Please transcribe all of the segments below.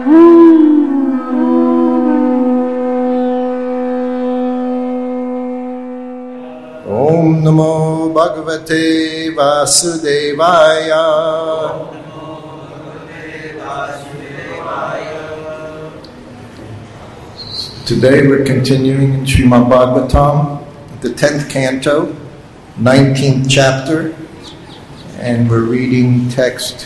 Om Namo Bhagavate Vasudevaya. Today we're continuing in Srimad Bhagavatam, the 10th canto, 19th chapter, and we're reading text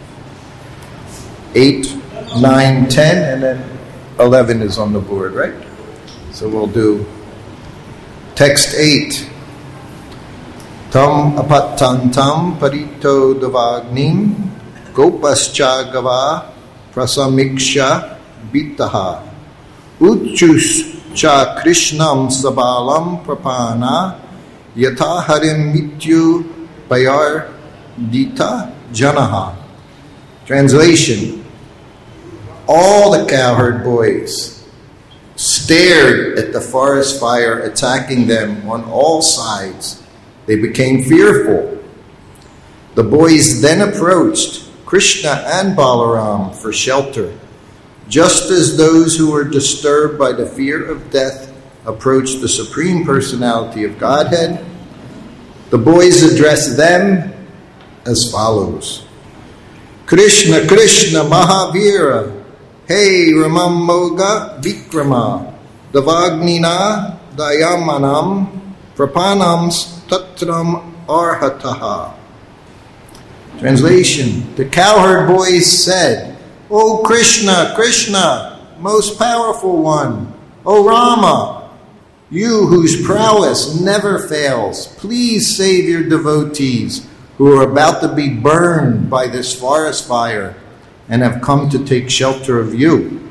8, 9, 10, and then 11 is on the board, right? So we'll do text 8. Tam apattantam parito davagnim gopascha gava prasamiksha bitaha uchus cha krishnam sabalam prapana yatha harim mityu bayar dita janaha. Translation: all the cowherd boys stared at the forest fire attacking them on all sides. They became fearful. The boys then approached Krishna and Balaram for shelter, just as those who were disturbed by the fear of death approached the Supreme Personality of Godhead. The boys addressed them as follows: Krishna, Krishna, Mahavira, Hey Ramam Moga Vikrama, Davagnina Dayamanam, Prapanams Tatram Arhataha. Translation: the cowherd boys said, O Krishna, Krishna, most powerful one, O Rama, you whose prowess never fails, please save your devotees who are about to be burned by this forest fire and have come to take shelter of you.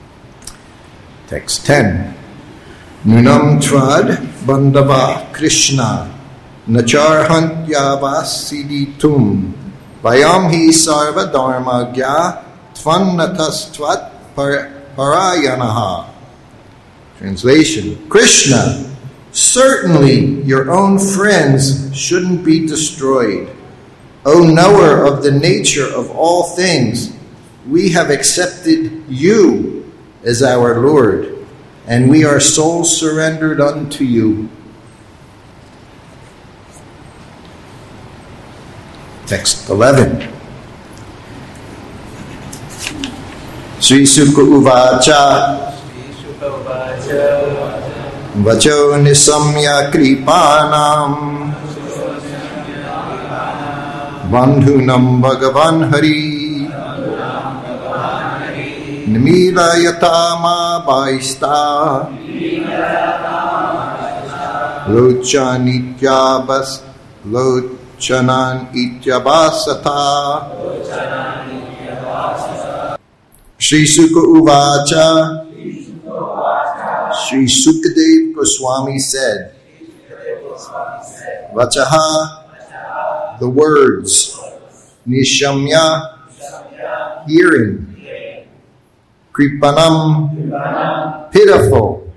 Text 10. Nunam trad bandava Krishna nacharhantyavasiditum vayam hi sarva dharmagya tvannatastvat parayanaha. Translation: Krishna, certainly your own friends shouldn't be destroyed. O knower of the nature of all things, we have accepted you as our Lord, and we are souls surrendered unto you. Text 11. Sri Sukha Uvacha Vacho Nisamya Kripanam Bandhunam Bhagavan Hari Nimila Yatama Baista Lochanityabas Lochanan Ityabasata. Sri Sukha Uvacha. Sri Sukadev Goswami said, Vachaha, the words, Nishamya, hearing, Kripanam, pitiful,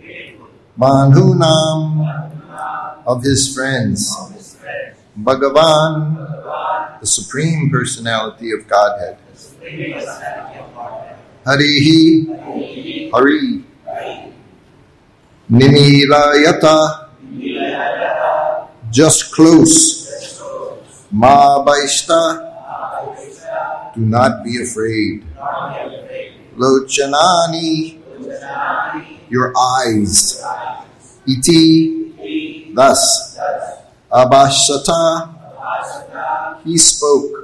Manhunam, of his friends, Bhagavan, the Supreme Personality of Godhead, Harihi, Hari, Nimilayata, just close, Ma Baishta, do not be afraid, Lochanani, your eyes, Iti, thus, Abhashata, he spoke.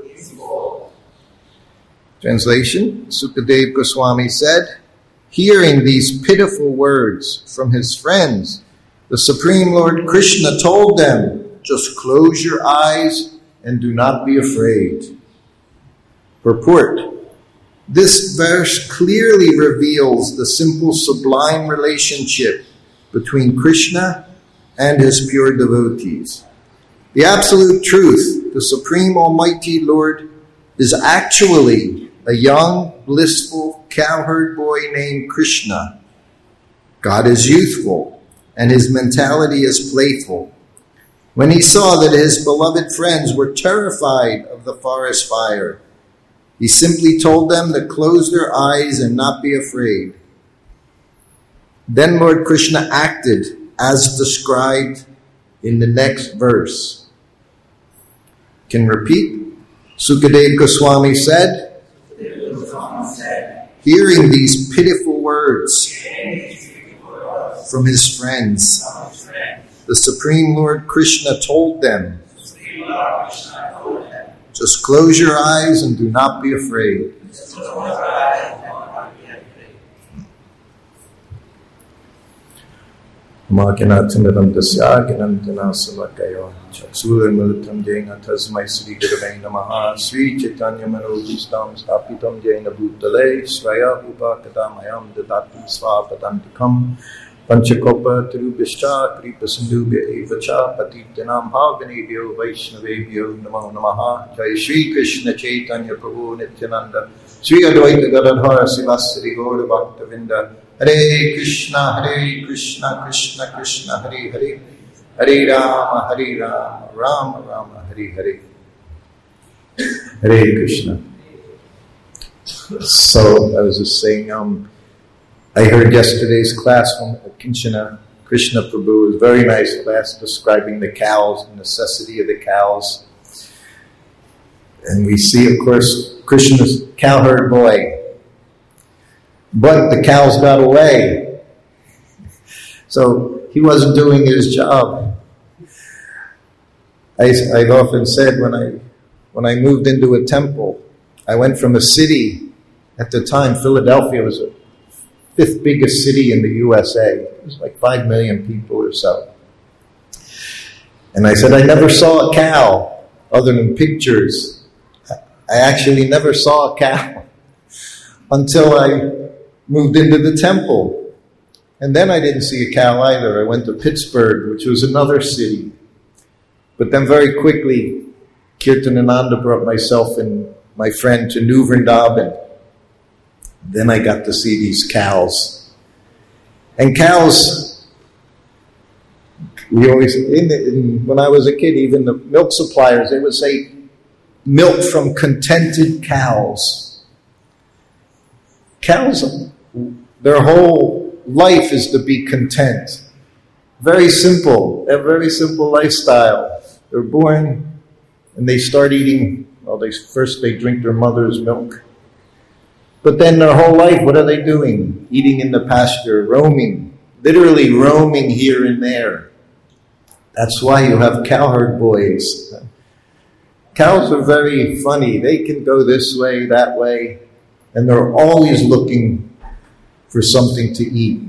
Translation: Sukadev Goswami said, hearing these pitiful words from his friends, the Supreme Lord Krishna told them, just close your eyes and do not be afraid. Purport: this verse clearly reveals the simple sublime relationship between Krishna and his pure devotees. The absolute truth, the Supreme Almighty Lord, is actually a young, blissful cowherd boy named Krishna. God is youthful, and his mentality is playful. When he saw that his beloved friends were terrified of the forest fire, He simply told them to close their eyes and not be afraid. Then Lord Krishna acted as described in the next verse. Can repeat? Sukadeva Goswami said, hearing these pitiful words from his friends, the Supreme Lord Krishna told them, just close your eyes and do not be afraid. Makinatimiram tasya ginantana savakayo chaksuramilitam jena tasmai Sri Gurave Namaha Sri Chaitanya Manobhistam Stapitam Jena Bhutale Svaya Upakadamayam Dadati Svapadantikam Panchakopa Tirubhishcha Kripa Sindhubhya Evacha Patitanam Bhavanebhyo Vaishnavebhyo Namo Namaha Jai Shri Krishna Chaitanya Prabhu Nityananda Sri Advaita Gadadhara Sivasari Gaura Bhaktavinda Hare Krishna, Krishna Krishna, Hare Hare, Hare Rama, Rama Rama, Hare Hare. Hare Krishna. So I was just saying, I heard yesterday's class from Kinshana Krishna Prabhu. It was a very nice class describing the cows, the necessity of the cows. And we see, of course, Krishna's cowherd boy. But the cows got away. So he wasn't doing his job. I've often said when I moved into a temple, I went from a city, at the time Philadelphia was the 5th biggest city in the USA. It was like 5 million people or so. And I said, I never saw a cow other than pictures. I actually never saw a cow until I moved into the temple. And then I didn't see a cow either. I went to Pittsburgh, which was another city. But then very quickly, Kirtanananda brought myself and my friend to New Vrindavan. Then I got to see these cows. And cows, we always, when I was a kid, even the milk suppliers, they would say, milk from contented cows. Cows, their whole life is to be content. Very simple. They have a very simple lifestyle. They're born and they start eating, first they drink their mother's milk. But then their whole life, what are they doing? Eating in the pasture, roaming, literally roaming here and there. That's why you have cowherd boys. Cows are very funny. They can go this way, that way, and they're always looking for something to eat.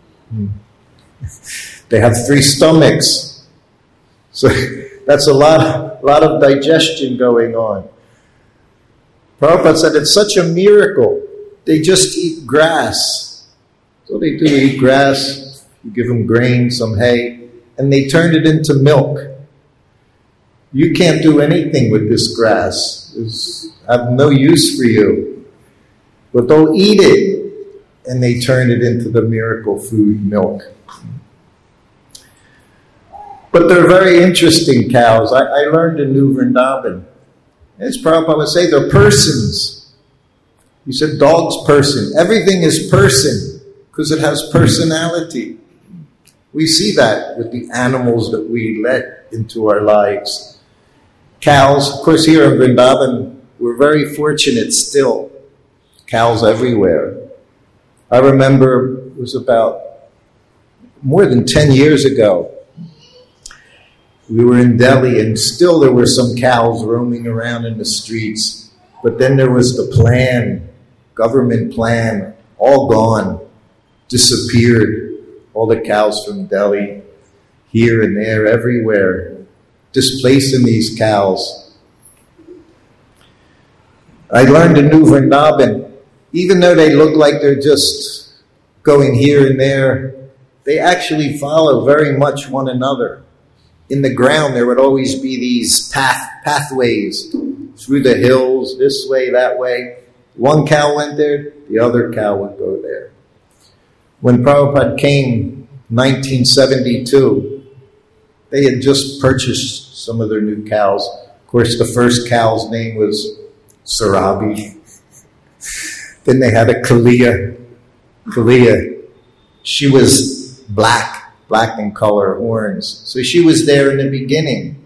They have 3 stomachs. So that's a lot of digestion going on. Prabhupada said it's such a miracle. They just eat grass. So they do eat grass. You give them grain, some hay, and they turn it into milk. You can't do anything with this grass. I have no use for you. But they'll eat it. And they turn it into the miracle food, milk. But they're very interesting cows. I learned in New Vrindavan. As Prabhupada would say, they're persons. He said, dog's person. Everything is person because it has personality. We see that with the animals that we let into our lives. Cows, of course, here in Vrindavan, we're very fortunate still. Cows everywhere. I remember it was about more than 10 years ago. We were in Delhi and still there were some cows roaming around in the streets. But then there was the plan, government plan, all gone, disappeared. All the cows from Delhi, here and there, everywhere, displacing these cows. I learned in New Vrindavan, even though they look like they're just going here and there, they actually follow very much one another. In the ground, there would always be these pathways through the hills, this way, that way. One cow went there, the other cow would go there. When Prabhupada came, 1972, they had just purchased some of their new cows. Of course, the first cow's name was Sarabi. Then they had a Kalia. She was black in color, horns. So she was there in the beginning.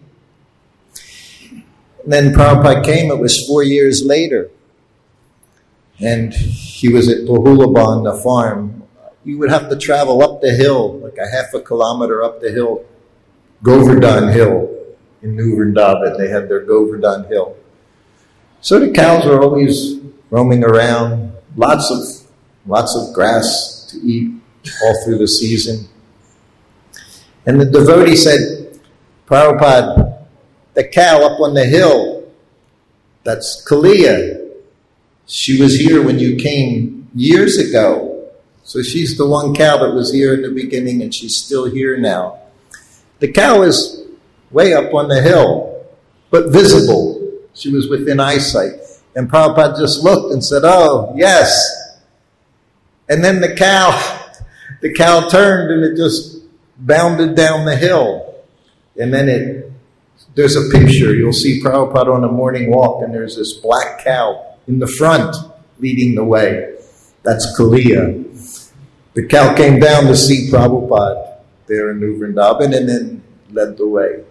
And then Prabhupada came, it was 4 years later. And he was at Bahulaban, the farm. You would have to travel up the hill, like a half a kilometer up the hill, Govardhan Hill in New Vrindavan. They had their Govardhan Hill. So the cows were always roaming around, lots of grass to eat all through the season. And the devotee said, Prabhupada, the cow up on the hill, that's Kalia. She was here when you came years ago. So she's the one cow that was here in the beginning, and she's still here now. The cow is way up on the hill, but visible. She was within eyesight. And Prabhupada just looked and said, oh, yes. And then the cow turned and it just bounded down the hill. And then there's a picture. You'll see Prabhupada on a morning walk, and there's this black cow in the front leading the way. That's Kalia. The cow came down to see Prabhupada there in New Vrindavan and then led the way.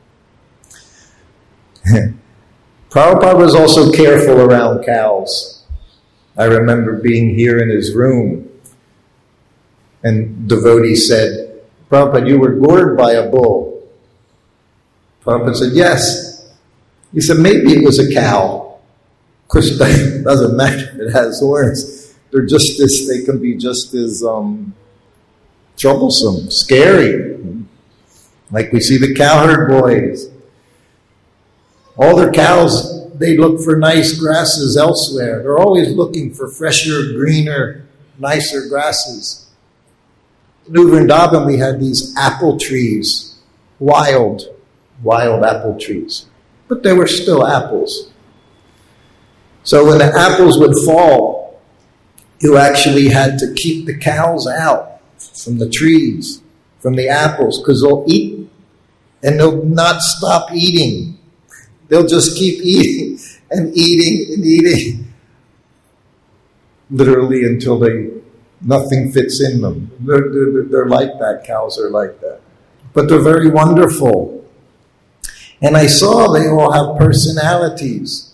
Prabhupada was also careful around cows. I remember being here in his room, and devotee said, Prabhupada, you were gored by a bull. Prabhupada said, yes. He said, maybe it was a cow. Of course, it doesn't matter if it has horns. They can be just as troublesome, scary. Like we see the cowherd boys. All their cows, they look for nice grasses elsewhere. They're always looking for fresher, greener, nicer grasses. In New Vrindavan, we had these apple trees, wild apple trees. But they were still apples. So when the apples would fall, you actually had to keep the cows out from the trees, from the apples, because they'll eat and they'll not stop eating. They'll just keep eating and eating and eating, literally until nothing fits in them. They're like that. Cows are like that. But they're very wonderful. And I saw they all have personalities.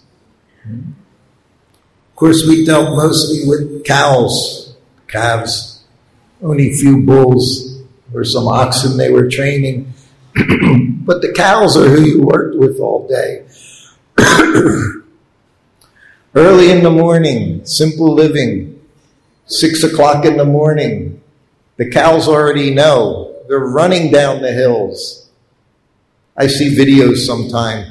Of course, we dealt mostly with cows, calves, only a few bulls or some oxen they were training. But the cows are who you worked with all day. Early in the morning, simple living, 6 o'clock in the morning, the cows already know. They're running down the hills. I see videos sometime.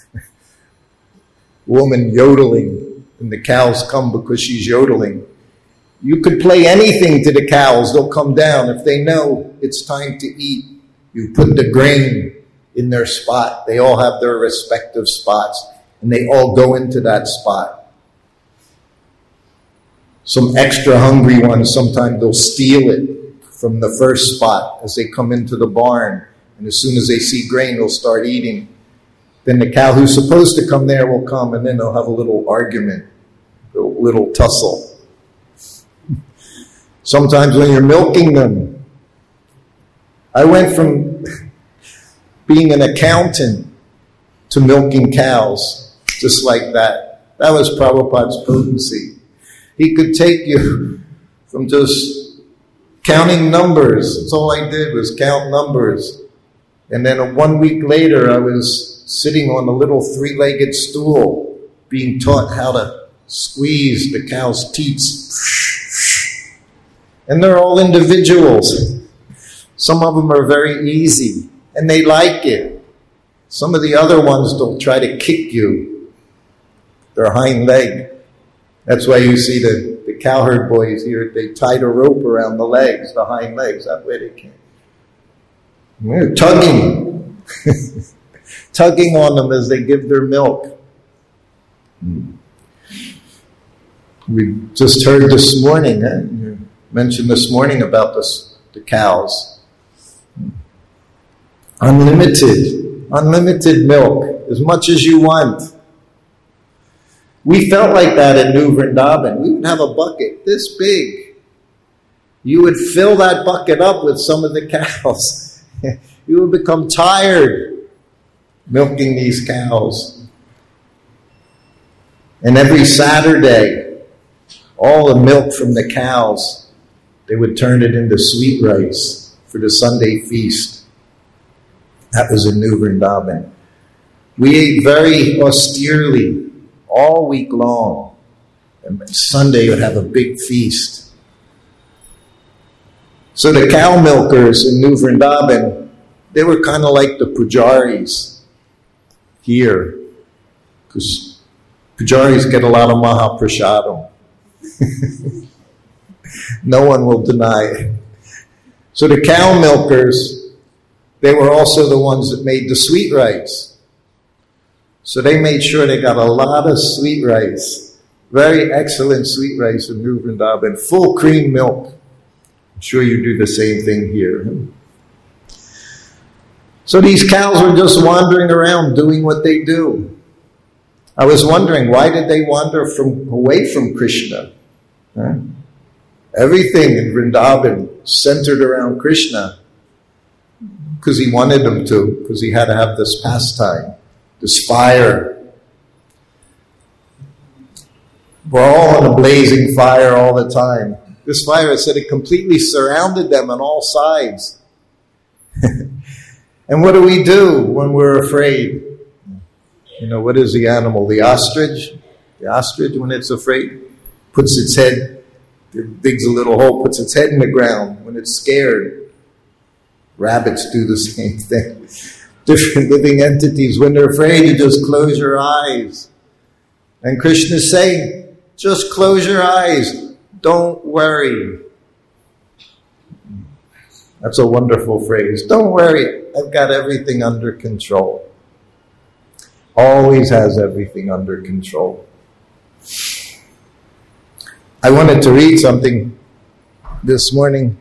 Woman yodeling, and the cows come because she's yodeling. You could play anything to the cows. They'll come down. If they know it's time to eat, you put the grain in their spot. They all have their respective spots, and they all go into that spot. Some extra hungry ones, sometimes they'll steal it from the first spot as they come into the barn. And as soon as they see grain, they'll start eating. Then the cow who's supposed to come there will come, and then they'll have a little argument, a little tussle. Sometimes when you're milking them, I went from being an accountant to milking cows, just like that. That was Prabhupada's potency. He could take you from just counting numbers. That's all I did was count numbers. And then 1 week later, I was sitting on a little 3-legged stool, being taught how to squeeze the cow's teats. And they're all individuals. Some of them are very easy, and they like it. Some of the other ones, they'll try to kick you, their hind leg. That's why you see the cowherd boys here, they tied a rope around the legs, the hind legs, that way they can't. They're tugging. Tugging on them as they give their milk. We just heard this morning, you mentioned this morning about the cows. Unlimited milk, as much as you want. We felt like that in New Vrindavan. We would have a bucket this big. You would fill that bucket up with some of the cows. You would become tired milking these cows. And every Saturday, all the milk from the cows, they would turn it into sweet rice for the Sunday feast. That was in New Vrindavan. We ate very austerely all week long. And Sunday would have a big feast. So the cow milkers in New Vrindavan, they were kind of like the pujaris here. Because pujaris get a lot of mahaprasadam. No one will deny it. So the cow milkers, they were also the ones that made the sweet rice. So they made sure they got a lot of sweet rice. Very excellent sweet rice in New Vrindavan. Full cream milk. I'm sure you do the same thing here. So these cows were just wandering around doing what they do. I was wondering, why did they wander away from Krishna? Everything in Vrindavan centered around Krishna because he wanted them to, because he had to have this pastime, this fire. We're all in a blazing fire all the time. This fire, it said, it completely surrounded them on all sides. And what do we do when we're afraid? You know, what is the animal? The ostrich? The ostrich, when it's afraid, puts its head, it digs a little hole, puts its head in the ground when it's scared. Rabbits do the same thing. Different living entities, when they're afraid, you just close your eyes. And Krishna is saying, just close your eyes. Don't worry. That's a wonderful phrase. Don't worry. I've got everything under control. Always has everything under control. I wanted to read something this morning.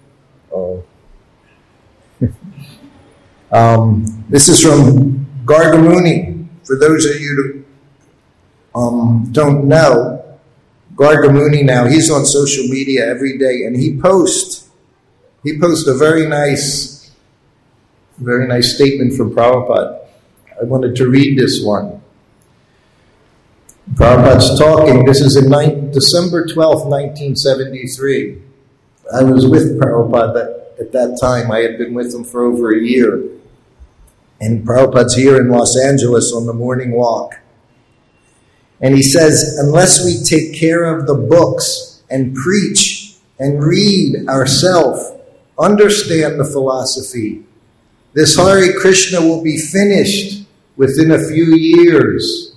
This is from Gargamuni. For those of you who don't know, Gargamuni now, he's on social media every day, and he posts a very nice statement from Prabhupada. I wanted to read this one. Prabhupada's talking. This is in December 12th, 1973. I was with Prabhupada at that time. I had been with him for over a year. And Prabhupada's here in Los Angeles on the morning walk. And he says, unless we take care of the books and preach and read ourselves, understand the philosophy, this Hare Krishna will be finished within a few years.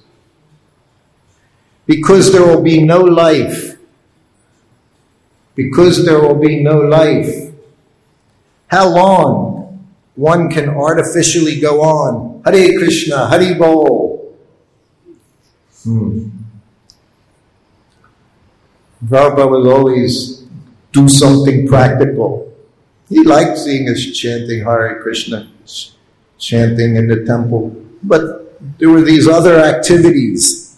Because there will be no life. Because there will be no life. How long one can artificially go on? Hare Krishna, Hare Bol. Prabhupada would always do something practical. He liked seeing us chanting Hare Krishna, chanting in the temple. But there were these other activities.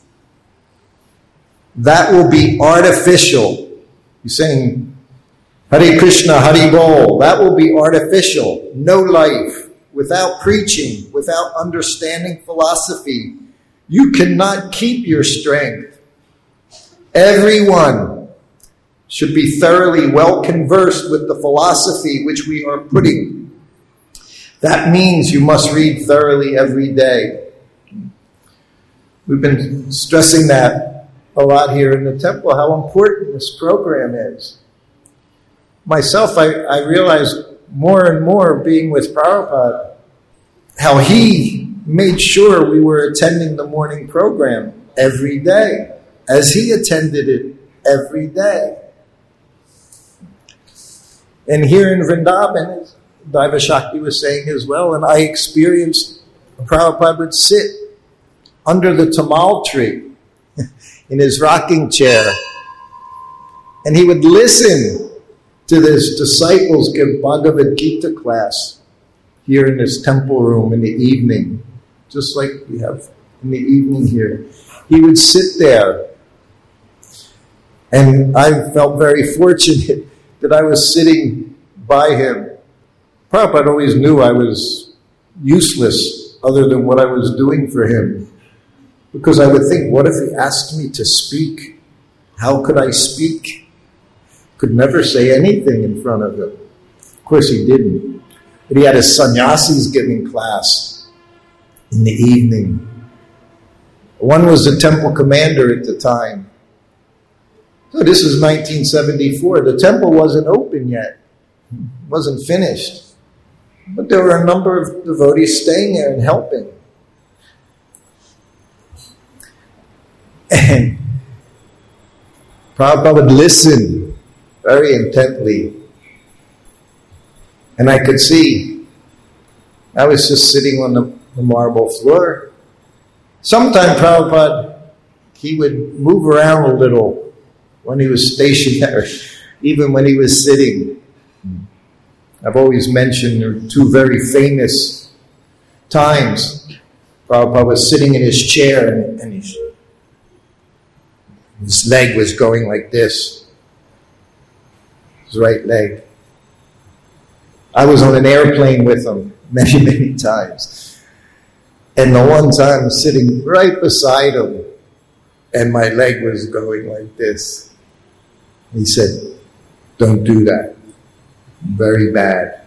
That will be artificial. He's saying, Hare Krishna, Hare Bol. That will be artificial. No life. Without preaching, without understanding philosophy, you cannot keep your strength. Everyone should be thoroughly well conversed with the philosophy which we are putting. That means you must read thoroughly every day. We've been stressing that a lot here in the temple, how important this program is. Myself, I realized more and more being with Prabhupada, how he made sure we were attending the morning program every day, as he attended it every day. And here in Vrindavan, as Daiva Shakti was saying as well, and I experienced Prabhupada would sit under the tamal tree in his rocking chair, and he would listen to his disciples give Bhagavad Gita class here in this temple room in the evening, just like we have in the evening here. He would sit there And I felt very fortunate that I was sitting by him. Prabhupada always knew I was useless other than what I was doing for him. Because I would think, what if he asked me to speak? How could I speak? Could never say anything in front of him. Of course he didn't. But he had his sannyasis giving class in the evening. One was the temple commander at the time. So this is 1974. The temple wasn't open yet. It wasn't finished. But there were a number of devotees staying there and helping. And Prabhupada would listen very intently. And I could see I was just sitting on the marble floor. Sometimes Prabhupada, he would move around a little when he was stationary, even when he was sitting. I've always mentioned there are two very famous times. Prabhupada was sitting in his chair and his leg was going like this. His right leg. I was on an airplane with him many, many times. And the one time sitting right beside him, and my leg was going like this. He said, "Don't do that. Very bad."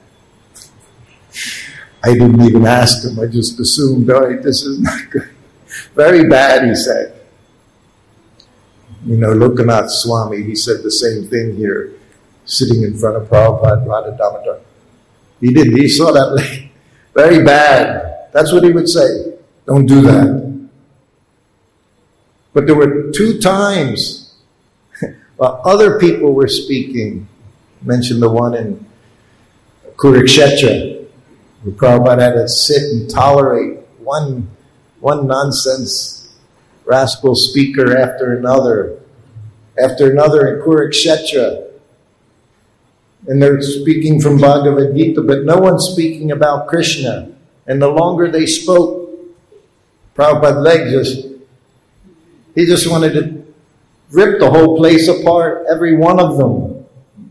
I didn't even ask him. I just assumed, all right, this is not good. Very bad, he said. You know, Lokanath Swami, he said the same thing here, sitting in front of Prabhupada, Radha Damodar. He didn't. He saw that leg. Very bad. That's what he would say. Don't do that. But there were two times while other people were speaking. I mentioned the one in Kurukshetra, where Prabhupada had to sit and tolerate one nonsense rascal speaker after another in Kurukshetra. And they're speaking from Bhagavad Gita, but no one's speaking about Krishna. And the longer they spoke, Prabhupada's leg he just wanted to rip the whole place apart, every one of them.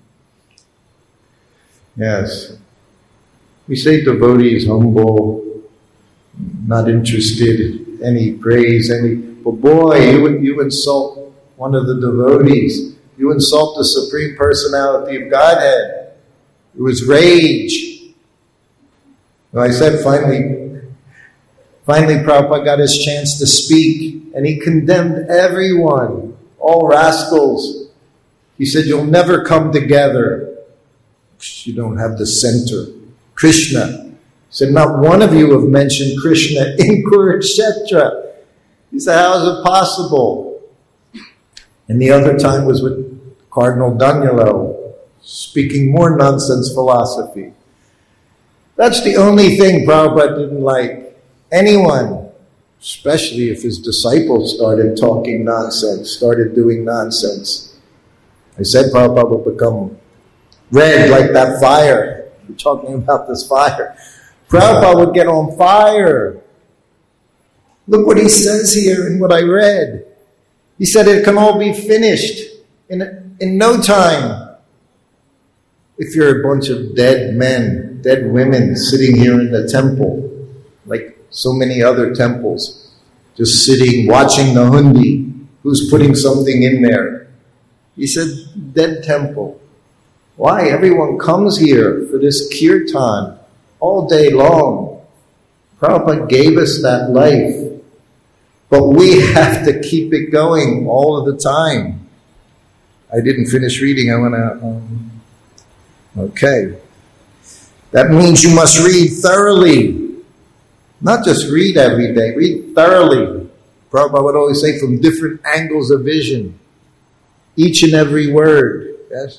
Yes. We say devotees humble, not interested, any praise, but boy, you insult one of the devotees. You insult the Supreme Personality of Godhead. It was rage. And I said finally Prabhupada got his chance to speak, and he condemned everyone, all rascals. He said, you'll never come together. You don't have the center. Krishna. He said, not one of you have mentioned Krishna in Kurukshetra. He said, how is it possible? And the other time was with Cardinal Danilo, speaking more nonsense philosophy. That's the only thing Prabhupada didn't like. Anyone, especially if his disciples started talking nonsense, started doing nonsense. I said Prabhupada would become red like that fire. We're talking about this fire. Prabhupada would get on fire. Look what he says here in what I read. He said it can all be finished in no time. If you're a bunch of dead men, dead women sitting here in the temple, like so many other temples, just sitting, watching the hundi, who's putting something in there. He said, dead temple. Why? Everyone comes here for this kirtan all day long. Prabhupada gave us that life. But we have to keep it going all of the time. I didn't finish reading. I want to... Okay. That means you must read thoroughly. Not just read every day. Read thoroughly. Prabhupada would always say from different angles of vision. Each and every word. Yes.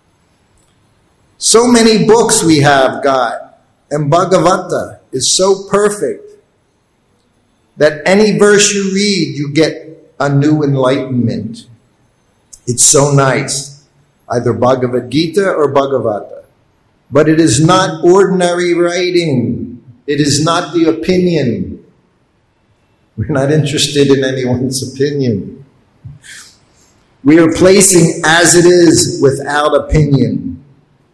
So many books we have got. And Bhagavata is so perfect that any verse you read, you get a new enlightenment. It's so nice. Either Bhagavad Gita or Bhagavata. But it is not ordinary writing. It is not the opinion. We're not interested in anyone's opinion. We are placing as it is without opinion.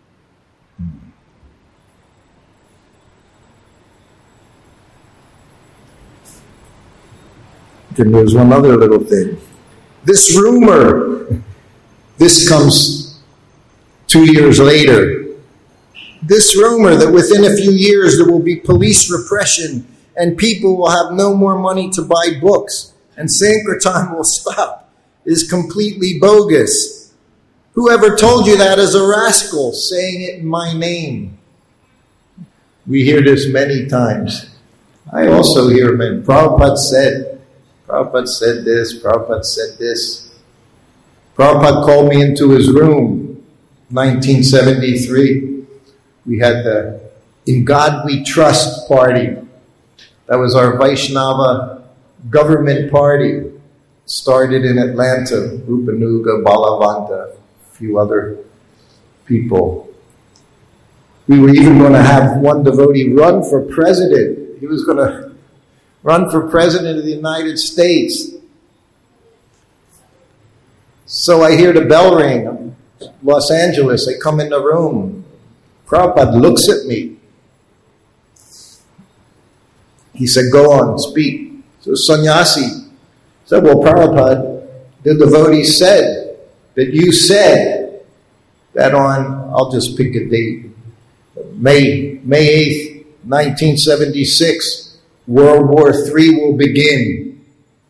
Then there's one other little thing. This rumor, this comes 2 years later. This rumor that within a few years there will be police repression and people will have no more money to buy books and Sankirtan will stop is completely bogus. Whoever told you that is a rascal saying it in my name. We hear this many times. I also hear men. Prabhupada said this, Prabhupada said this. Prabhupada called me into his room, 1973. We had the In God We Trust party. That was our Vaishnava government party. Started in Atlanta, Rupanuga, Balavanta, a few other people. We were even going to have one devotee run for president. He was going to run for president of the United States. So I hear the bell ring. Los Angeles, I come in the room. Prabhupada looks at me. He said, go on, speak. So sannyasi said, well, Prabhupada, the devotee said that you said that on, I'll just pick a date, May 8th, 1976, World War III will begin.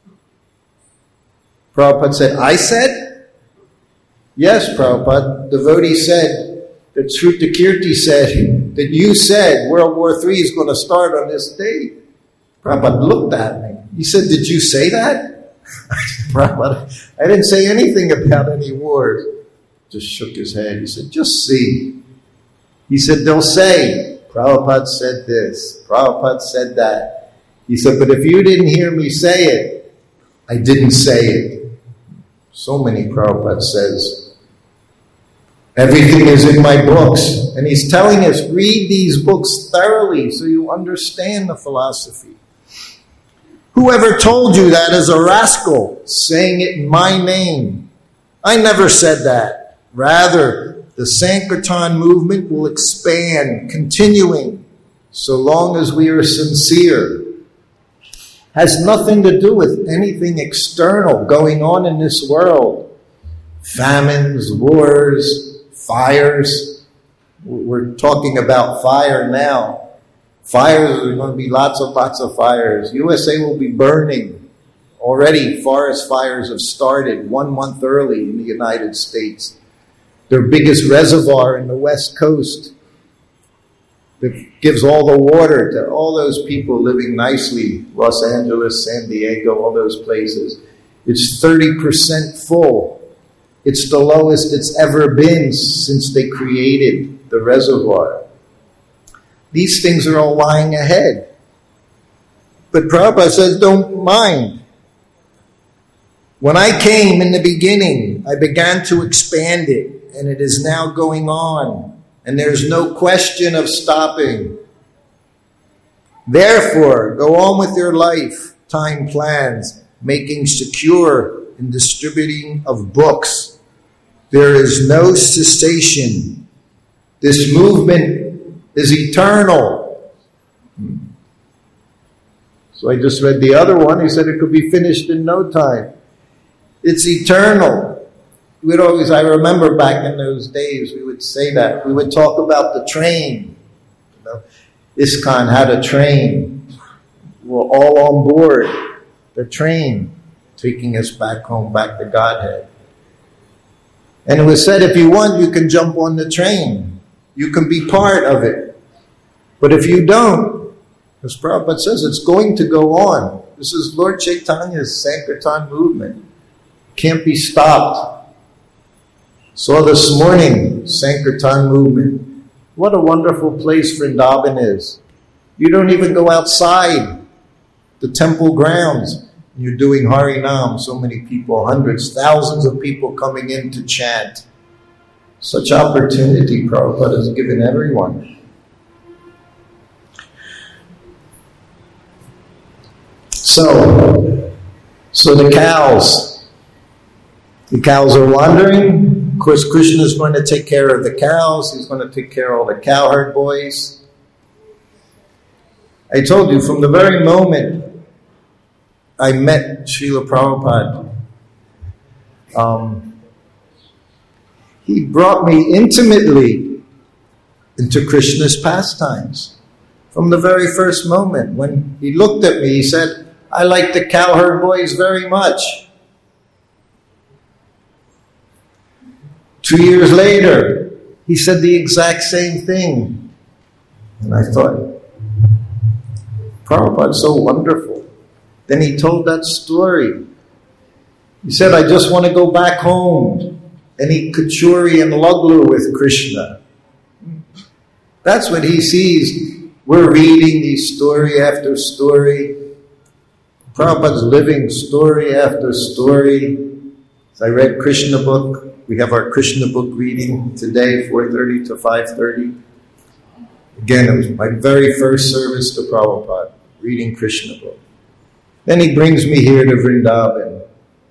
Prabhupada said, I said? Yes, Prabhupada. Devotee said that Shrutakirti said that you said World War III is going to start on this date. Prabhupada looked at me. He said, did you say that? Prabhupada, I didn't say anything about any wars. Just shook his head. He said, just see. He said, they'll say, Prabhupada said this, Prabhupada said that. He said, but if you didn't hear me say it, I didn't say it. So many Prabhupada says. Everything is in my books. And he's telling us, read these books thoroughly so you understand the philosophy. Whoever told you that is a rascal, saying it in my name. I never said that. Rather, the Sankirtan movement will expand, continuing, so long as we are sincere. Has nothing to do with anything external going on in this world. Famines, wars, fires. We're talking about fire now. Fires, there are going to be lots of fires. USA will be burning. Already, forest fires have started 1 month early in the United States. Their biggest reservoir in the West Coast that gives all the water to all those people living nicely, Los Angeles, San Diego, all those places. It's 30% full. It's the lowest it's ever been since they created the reservoir. These things are all lying ahead. But Prabhupada says, don't mind. When I came in the beginning, I began to expand it, and it is now going on, and there's no question of stopping. Therefore, go on with your lifetime plans, making secure and distributing of books. There is no cessation. This movement is eternal. So I just read the other one. He said it could be finished in no time. It's eternal. We'd always, I remember back in those days, we would say that. We would talk about the train. You know, ISKCON had a train. We're all on board the train, taking us back home, back to Godhead. And it was said, if you want, you can jump on the train. You can be part of it. But if you don't, as Prabhupada says, it's going to go on. This is Lord Chaitanya's Sankirtan movement. Can't be stopped. Saw this morning, Sankirtan movement. What a wonderful place Vrindavan is. You don't even go outside the temple grounds. You're doing Harinam. So many people, hundreds, thousands of people coming in to chant. Such opportunity Prabhupada has given everyone. So the cows, The cows are wandering. Of course, Krishna is going to take care of the cows. He's going to take care of all the cowherd boys. I told you, from the very moment I met Srila Prabhupada, he brought me intimately into Krishna's pastimes. From the very first moment, when he looked at me, he said, "I like the cowherd boys very much." 2 years later, he said the exact same thing. And I thought, Prabhupada's so wonderful. Then he told that story. He said, "I just want to go back home and eat kachori and luglu with Krishna." That's what he sees. We're reading these story after story. Prabhupada's living story after story. As I read Krishna book, we have our Krishna book reading today, 4:30 to 5:30. Again, it was my very first service to Prabhupada, reading Krishna book. Then he brings me here to Vrindavan.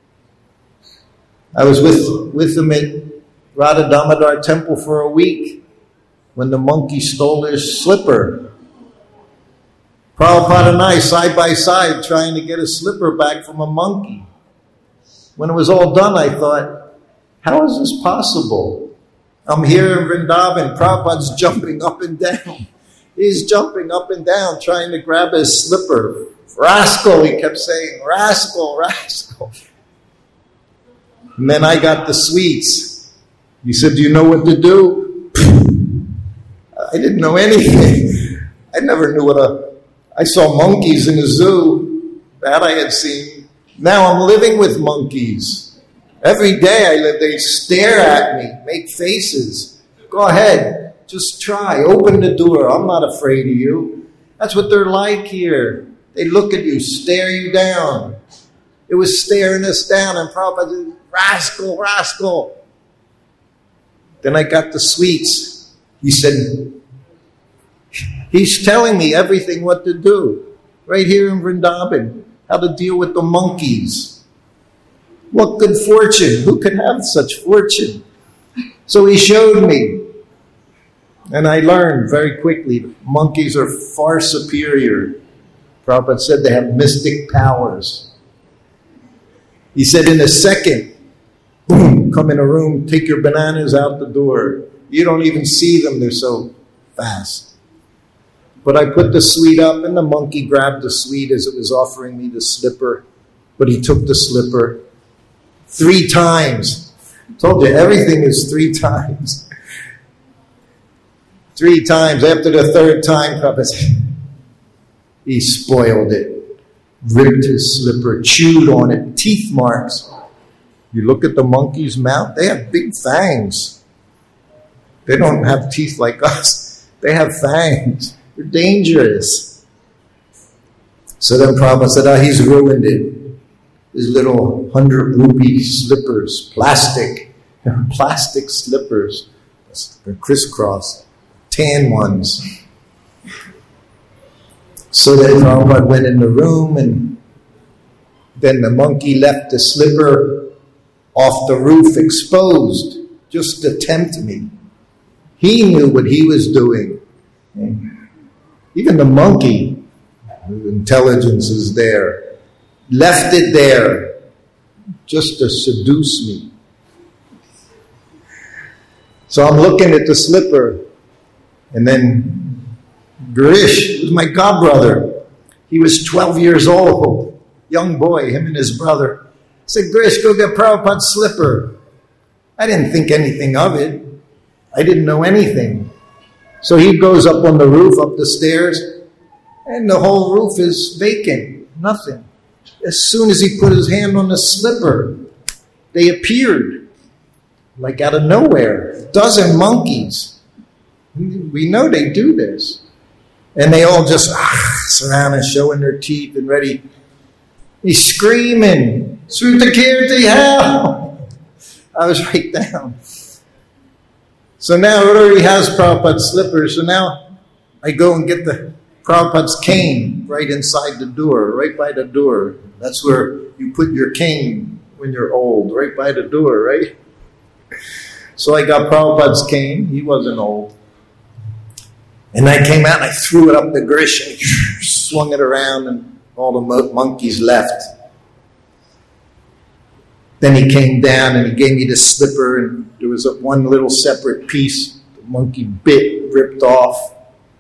I was with him at Radha Damodar temple for a week when the monkey stole his slipper. Prabhupada and I, side by side, trying to get a slipper back from a monkey. When it was all done, I thought, how is this possible? I'm here in Vrindavan, Prabhupada's jumping up and down. He's jumping up and down, trying to grab his slipper. "Rascal," he kept saying, "rascal, rascal." And then I got the sweets. He said, "Do you know what to do?" I didn't know anything. I never knew I saw monkeys in a zoo. That I had seen. Now I'm living with monkeys. Every day they stare at me, make faces. Go ahead, just try, open the door. I'm not afraid of you. That's what they're like here. They look at you, stare you down. It was staring us down, and Prabhupada said, "Rascal, rascal." Then I got the sweets. He said, he's telling me everything what to do. Right here in Vrindavan, how to deal with the monkeys. What good fortune. Who could have such fortune? So he showed me. And I learned very quickly, monkeys are far superior. Prabhupada said they have mystic powers. He said in a second, boom, come in a room, take your bananas out the door. You don't even see them, they're so fast. But I put the sweet up, and the monkey grabbed the sweet as it was offering me the slipper. But he took the slipper 3 times. I told you, everything is 3 times. 3 times. After the 3rd time, he spoiled it. Ripped his slipper, chewed on it, teeth marks. You look at the monkey's mouth, they have big fangs. They don't have teeth like us. They have fangs. They're dangerous. So then Prabhupada said, he's ruined it. His little 100 rupee slippers, plastic slippers. They're crisscross, tan ones. So then Prabhupada went in the room, and then the monkey left the slipper off the roof exposed just to tempt me. He knew what he was doing. Even the monkey, the intelligence is there, left it there just to seduce me. So I'm looking at the slipper, and then Girish was my godbrother. He was 12 years old, young boy, him and his brother. I said, "Girish, go get Prabhupada's slipper." I didn't think anything of it. I didn't know anything. So he goes up on the roof, up the stairs, and the whole roof is vacant, nothing. As soon as he put his hand on the slipper, they appeared, like out of nowhere, 12 monkeys. We know they do this. And they all just surround and showing their teeth and ready. He's screaming, "Srutakirti, help!" I was right down. So now it already has Prabhupada's slippers. So now I go and get the Prabhupada's cane right inside the door, right by the door. That's where you put your cane when you're old, right by the door, right? So I got Prabhupada's cane. He wasn't old. And I came out and I threw it up the grish and swung it around and all the monkeys left. Then he came down and he gave me this slipper and there was one little separate piece. The monkey bit, ripped off.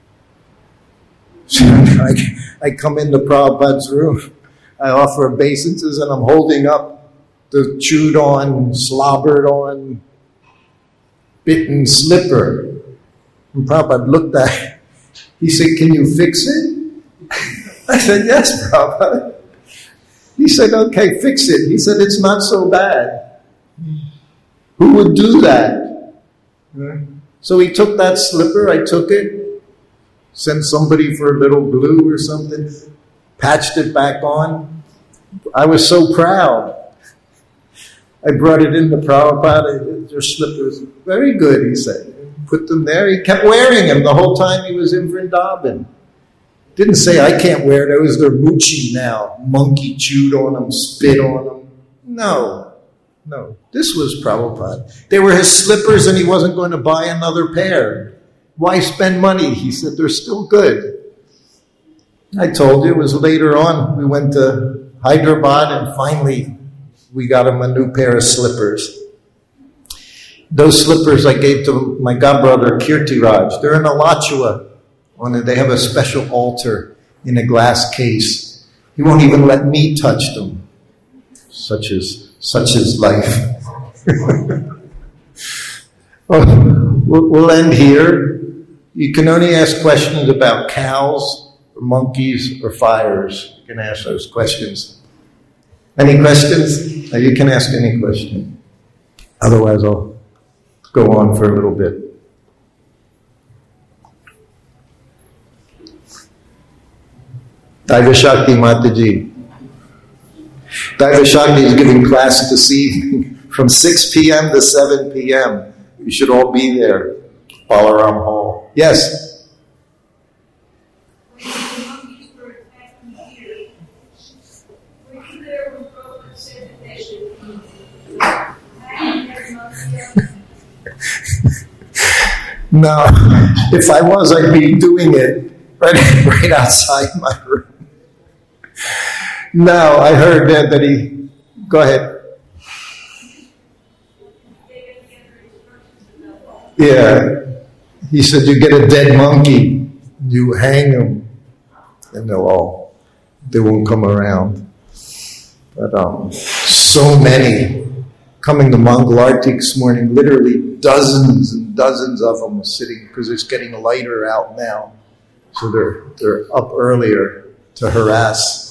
So I come into Prabhupada's room. I offer obeisances and I'm holding up the chewed on, slobbered on, bitten slipper. And Prabhupada looked at it. He said, "Can you fix it?" I said, "Yes, Prabhupada." He said, "Okay, fix it." He said, "It's not so bad." Who would do that? So he took that slipper, I took it, sent somebody for a little glue or something, patched it back on. I was so proud. I brought it into Prabhupada. "Your slipper is very good," he said. Put them there. He kept wearing them the whole time he was in Vrindavan. Didn't say, "I can't wear those, they're moochie now." Monkey chewed on them, spit on them. No. This was Prabhupada. They were his slippers and he wasn't going to buy another pair. Why spend money? He said, "They're still good." I told you, it was later on. We went to Hyderabad and finally we got him a new pair of slippers. Those slippers I gave to my godbrother Kirtiraj. They're in Alachua. They have a special altar in a glass case. He won't even let me touch them. Such is life. We'll end here. You can only ask questions about cows, or monkeys, or fires. You can ask those questions. Any questions? You can ask any question. Otherwise, I'll go on for a little bit. Daiva Shakti Mataji. Daiva Shakti is giving class this evening from 6 p.m. to 7 p.m. You should all be there. Balaram Hall. Yes? No, if I was, I'd be doing it right outside my room. No, I heard that he... Go ahead. Yeah. He said, you get a dead monkey, you hang them, and they won't come around. But so many coming to Mangal Arati this morning, literally dozens and dozens of them sitting, because it's getting lighter out now. So they're up earlier to harass.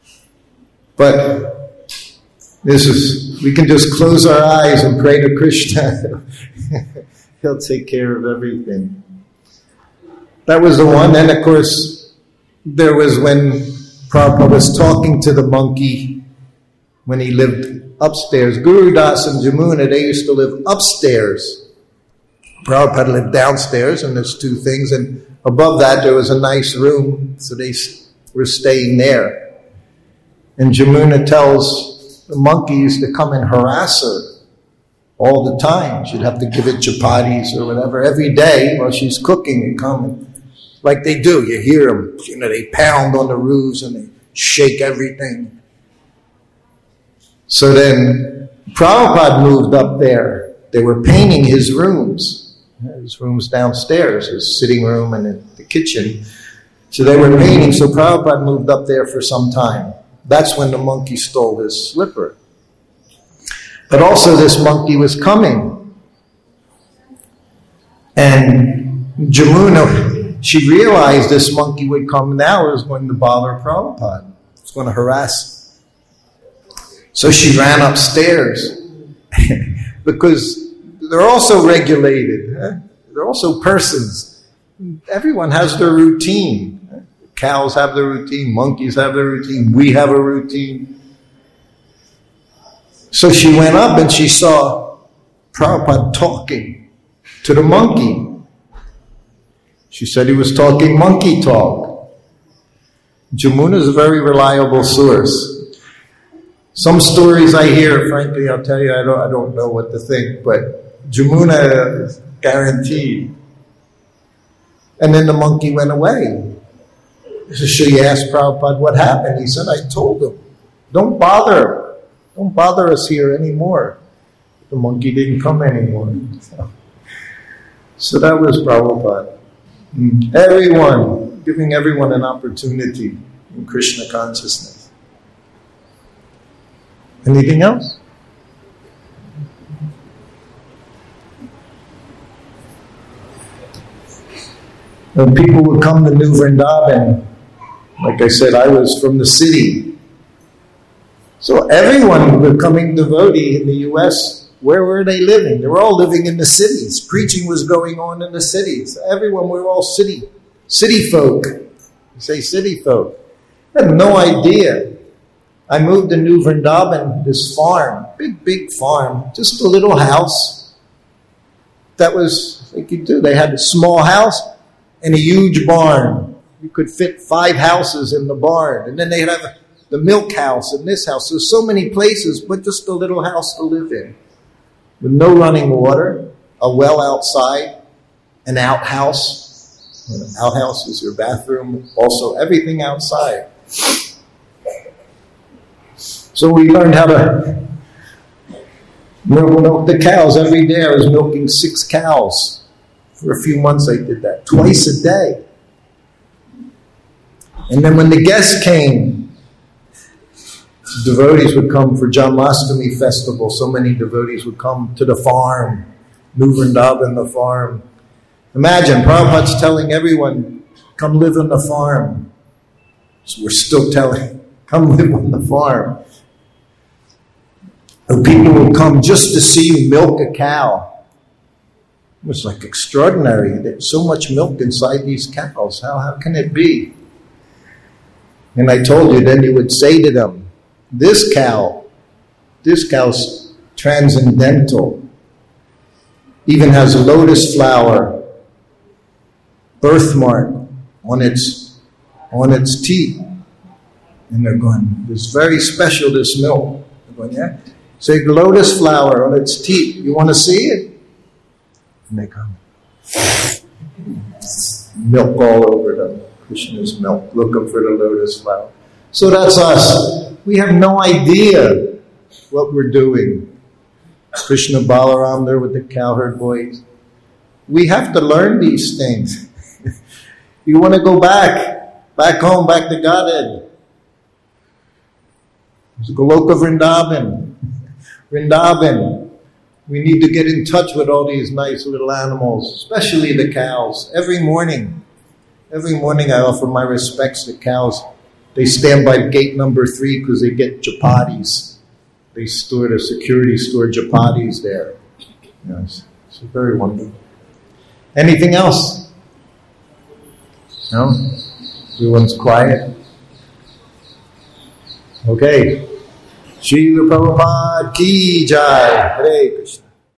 But we can just close our eyes and pray to Krishna. He'll take care of everything. That was the one. And of course, there was when Prabhupada was talking to the monkey when he lived upstairs. Guru Das and Jamuna, they used to live upstairs. Prabhupada lived downstairs, and there's two things. And above that, there was a nice room, so they were staying there. And Jamuna tells the monkey used to come and harass her all the time. She'd have to give it chapatis or whatever every day while she's cooking and come. Like they do. You hear them. They pound on the roofs and they shake everything. So then Prabhupada moved up there. They were painting his rooms. His rooms downstairs, his sitting room and the kitchen. So they were painting. So Prabhupada moved up there for some time. That's when the monkey stole his slipper. But also this monkey was coming. And Jamuna, she realized this monkey would come now. It was going to bother Prabhupada. It was going to harass. So she ran upstairs. Because they're also regulated. They're also persons. Everyone has their routine. Cows have their routine. Monkeys have their routine. We have a routine. So she went up and she saw Prabhupada talking to the monkey. She said he was talking monkey talk. Jamuna is a very reliable source. Some stories I hear, frankly, I'll tell you, I don't know what to think, but Jamuna is guaranteed. And then the monkey went away. So she asked Prabhupada what happened. He said, I told him, don't bother us here anymore. The monkey didn't come anymore. So that was Prabhupada. Everyone, giving everyone an opportunity in Krishna consciousness. Anything else? When people would come to New Vrindavan, like I said, I was from the city. So everyone becoming devotee in the U.S., where were they living? They were all living in the cities. Preaching was going on in the cities. Everyone, we were all city folk. You say city folk. I had no idea. I moved to New Vrindavan, this farm, big farm, just a little house. That was, they could do. They had a small house and a huge barn. You could fit 5 houses in the barn. And then they'd have the milk house and this house. There's so many places, but just a little house to live in. With no running water, a well outside, an outhouse. An outhouse is your bathroom. Also, everything outside. So we learned how to milk the cows every day. I was milking 6 cows. For a few months I did that, twice a day. And then when the guests came, devotees would come for Janmashtami festival. So many devotees would come to the farm, New Vrindavan, the farm. Imagine, Prabhupada's telling everyone, come live on the farm. So we're still telling, come live on the farm. And people would come just to see you milk a cow. It was like extraordinary. There's so much milk inside these cows. How can it be? And I told you, then you would say to them, this cow's transcendental. Even has a lotus flower birthmark on its teeth. And they're going, this is very special, this milk. They're going, yeah. Say, lotus flower on its teeth. You want to see it? And they come. Milk all over them. Krishna's milk, looking for the lotus flower. So that's us. We have no idea what we're doing. Krishna Balaram there with the cowherd boys. We have to learn these things. You want to go back home, back to Godhead. There's Goloka Vrindavan. We need to get in touch with all these nice little animals, especially the cows. Every morning I offer my respects to cows. They stand by gate number 3 because they get chapatis. They store the security store chapatis there. Yes, it's very wonderful. Anything else? No? Everyone's quiet? Okay. Srila Prabhupada ki jai. Hare Krishna.